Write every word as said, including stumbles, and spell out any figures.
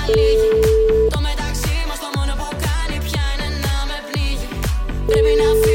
λίγη. Το μεταξύ μας το μόνο που κάνει πια είναι να με πνίγει. Πρέπει να φύγω.